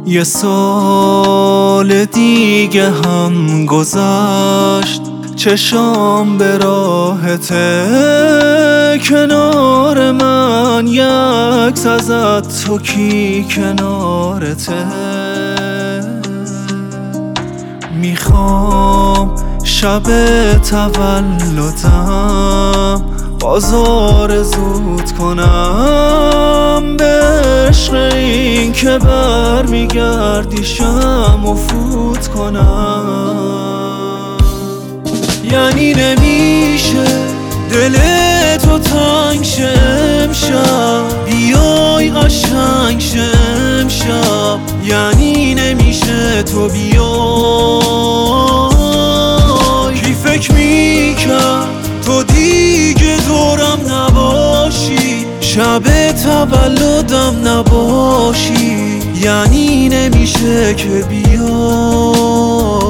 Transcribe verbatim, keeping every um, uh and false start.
یه سال دیگه هم گذشت، چشام به راهته کنار من، یک ازت تو کی کنارته. میخوام شب تولدم بازار زود کنم، به عشق این که بر میگردی شم و فوت کنم. یعنی نمیشه دل تو تنگ شه امشب، بیای قشنگ شه امشب. یعنی نمیشه تو بیای، کی فکر میکرد تو دیگه دورم نباشی، شب تولدم نباشی. یعنی نمیشه که بیای.